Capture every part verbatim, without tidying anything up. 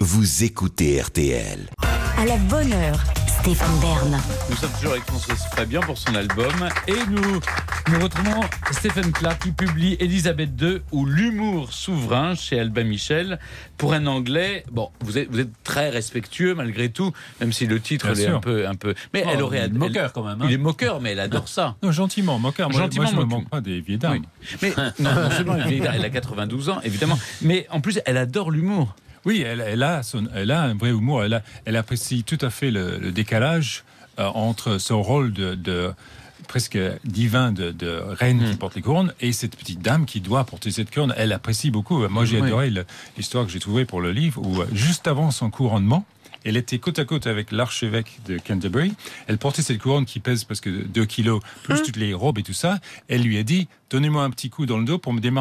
Vous écoutez R T L. À la bonne heure, Stéphane Bern. Nous sommes toujours avec Françoise Fabian pour son album et nous, nous retrouvons Stephen Clark qui publie Élisabeth deux ou L'humour souverain chez Albin Michel. Pour un anglais, bon, vous êtes, vous êtes très respectueux malgré tout, même si le titre est un peu, un peu. Mais oh, elle aurait. Il est moqueur quand même. Hein. Il est moqueur, mais elle adore ça. Non, gentiment, moqueur. Moi, gentiment, moi je ne me manque pas des vieilles dames. Oui. Mais non, non seulement une vieille dame, elle a quatre-vingt-douze ans, évidemment, mais en plus, elle adore l'humour. Oui, elle, elle, a son, elle a un vrai humour. Elle, a, elle apprécie tout à fait le, le décalage euh, entre son rôle de, de presque divin de, de reine mmh. qui porte les couronnes et cette petite dame qui doit porter cette couronne. Elle apprécie beaucoup. Moi, j'ai oui. adoré le, l'histoire que j'ai trouvée pour le livre où, juste avant son couronnement, elle était côte à côte avec l'archevêque de Canterbury. Elle portait cette couronne qui pèse presque deux kilos, plus mmh. toutes les robes et tout ça. Elle lui a dit « Donnez-moi un petit coup dans le dos pour me démarrer. »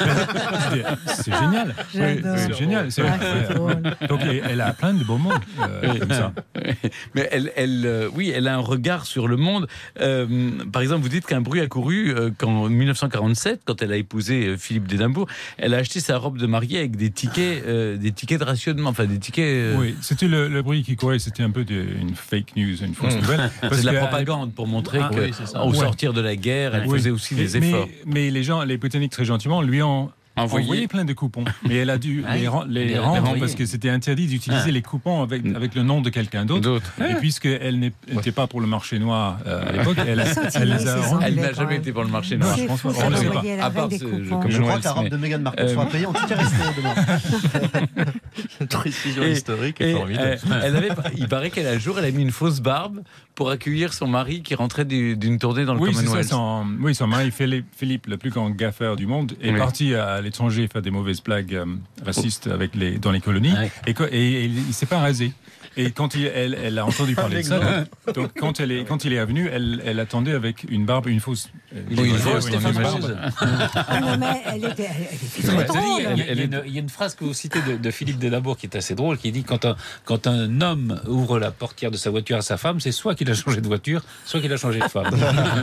C'est génial. Oui, c'est génial. C'est vrai. Ah, donc, elle a plein de beaux mots euh, comme ça. Mais elle, elle, euh, oui, elle a un regard sur le monde. Euh, par exemple, vous dites qu'un bruit a couru euh, qu'en dix-neuf cent quarante-sept, quand elle a épousé euh, Philippe d'Édimbourg, elle a acheté sa robe de mariée avec des tickets, euh, des tickets de rationnement, enfin des tickets... Euh... Oui, c'était le, le bruit qui courait, c'était un peu de, une fake news, une fausse mmh. nouvelle. C'est de la propagande pour montrer ah, qu'au oui, oui. sortir de la guerre, elle oui. faisait aussi des mais, efforts. Mais les gens, les Britanniques très gentiment, lui ont envoyé, envoyé plein de coupons. Mais elle a dû ah, les, les, les rendre envoyé. Parce que c'était interdit d'utiliser ah. les coupons avec, avec le nom de quelqu'un d'autre. D'autres. Et puisqu'elle n'était ouais. pas pour le marché noir euh, à l'époque, elle, elle, elle les a rendus. Elle n'a jamais été pour le marché noir. Non, je pense pas. On ne sait pas. À part ce, je, je crois que la robe de Meghan Markle sera payée en ticket resté demain. Une précision et, historique et, et formidable. Elle avait, il paraît qu'elle un jour, elle a mis une fausse barbe pour accueillir son mari qui rentrait du, d'une tournée dans le oui, Commonwealth. C'est ça, son, oui, son mari Philippe, le plus grand gaffeur du monde, est oui. parti à l'étranger faire des mauvaises blagues euh, racistes avec les, dans les colonies oui. et, et, et il ne s'est pas rasé. Et quand il, elle, elle a entendu parler de ça, donc, donc quand, elle est, quand il est revenu, elle, elle attendait avec une barbe, une fausse. Oui, une fausse, une barbe. Ah non, mais elle était, elle était très drôle. Il y, a, il, y a une, il y a une phrase que vous citez de, de Philippe d'Édimbourg qui est assez drôle, qui dit quand un, quand un homme ouvre la portière de sa voiture à sa femme, c'est soit qu'il a changé de voiture, soit qu'il a changé de femme.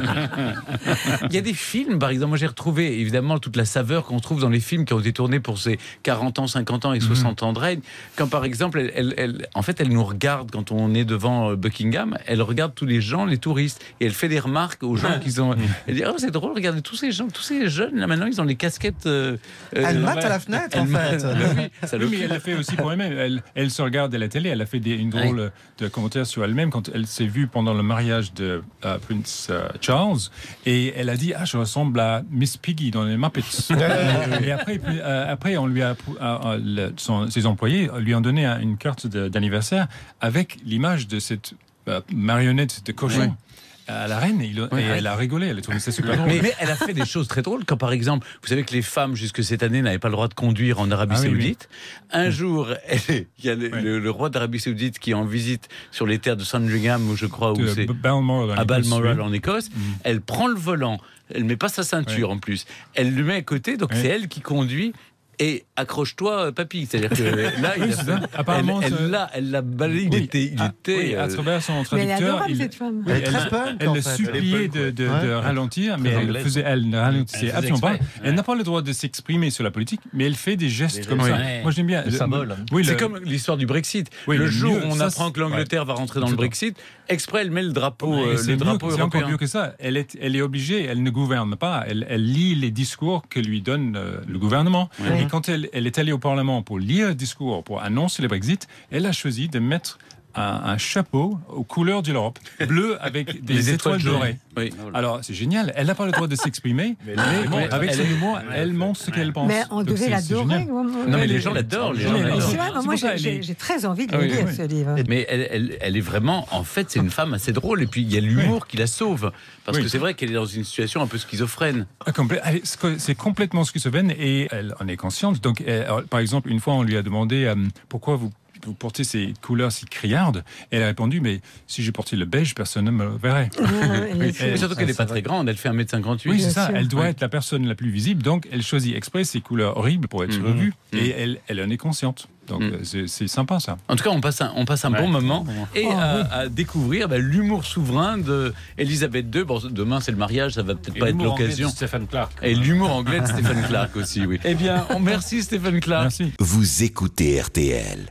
Il y a des films, par exemple, moi j'ai retrouvé évidemment toute la saveur qu'on trouve dans les films qui ont été tournés pour ces quarante ans, cinquante ans et soixante mmh. ans de règne. Quand par exemple, elle, elle, elle, en fait, elle nous regarde quand on est devant Buckingham, elle regarde tous les gens, les touristes, et elle fait des remarques aux gens qui sont. Elle dit oh, c'est drôle, regardez tous ces gens, tous ces jeunes là maintenant, ils ont les casquettes. Euh, elle euh, mate à la fenêtre elle en fait. Oui, ça oui, mais elle l'a fait aussi pour elle-même. Elle, elle se regarde à la télé. Elle a fait des, une drôle oui. de commentaires sur elle-même quand elle s'est vue pendant le mariage de uh, Prince uh, Charles, et elle a dit ah je ressemble à Miss Piggy dans les Muppets. Et après, euh, après on lui a euh, le, son, ses employés lui ont donné une carte de, d'anniversaire avec l'image de cette euh, marionnette de cochon. Oui. À la reine, il, oui, et oui. elle a rigolé, elle a trouvé ça super drôle. Mais, mais elle a fait des choses très drôles, quand par exemple, vous savez que les femmes, jusque cette année, n'avaient pas le droit de conduire en Arabie ah, Saoudite. Oui, oui. Un oui. jour, il y a le, oui. le, le roi d'Arabie Saoudite qui est en visite sur les terres de Sandringham, où je crois, où c'est Balmoral, à Balmoral en Écosse. Mm. Elle prend le volant, elle met pas sa ceinture oui. en plus, elle le met à côté, donc oui. c'est elle qui conduit. Et accroche-toi, papy. C'est-à-dire que là, il oui, a, apparemment, elle, elle, l'a, elle l'a balayé. Il oui. était, il ah, était. Oui, à travers son traducteur, elle, il, cette femme. elle, elle, elle, elle le suppliait de, de, ouais. de ralentir, mais elle, faisait, elle ne ralentissait absolument pas. Ouais. Elle n'a pas le droit de s'exprimer sur la politique, mais elle fait des gestes des comme ça. Ouais. Moi, j'aime bien. Le symbole. Oui, c'est le... comme l'histoire du Brexit. Oui, le, le jour mieux, où on ça, apprend que l'Angleterre va rentrer dans le Brexit, exprès, elle met le drapeau, le drapeau européen. C'est encore mieux que ça. Elle est, elle est obligée. Elle ne gouverne pas. Elle, elle lit les discours que lui donne le gouvernement. Et quand elle, elle est allée au Parlement pour lire le discours, pour annoncer le Brexit, elle a choisi de mettre un, un chapeau aux couleurs de l'Europe, bleu avec des Les étoiles, étoiles dorées. Oui. Alors, c'est génial. Elle n'a pas le droit de s'exprimer, mais, mais bon, avec son humour, elle montre ce qu'elle pense. Mais on devait l'adorer. Non, mais les gens l'adorent. Les gens l'adorent. Moi, j'ai, j'ai très envie de lire ce livre. Mais elle, elle, elle est vraiment, en fait, c'est une femme assez drôle. Et puis, il y a l'humour qui la sauve. Parce que c'est vrai qu'elle est dans une situation un peu schizophrène. C'est complètement schizophrène et elle en est consciente. Donc, elle, par exemple, une fois, on lui a demandé euh, pourquoi vous vous portez ces couleurs si criardes. Elle a répondu, mais si je portais le beige, personne ne me le verrait. Ah, oui, mais surtout qu'elle n'est pas très grande, elle fait un mètre cinquante-huit. Oui, c'est ça, elle doit oui. être la personne la plus visible, donc elle choisit exprès ces couleurs horribles pour être mmh, revue, mmh. et elle, elle en est consciente. Donc mmh. c'est, c'est sympa ça. En tout cas, on passe un, on passe un ouais. bon moment et oh, à, oui. à découvrir bah, l'humour souverain de Élisabeth deux. Bon, demain c'est le mariage, ça va peut-être et pas être l'occasion. De Stephen Clark. Et l'humour anglais de Stephen Clark aussi, oui. Eh bien, on, merci Stephen Clark. Merci. Vous écoutez R T L.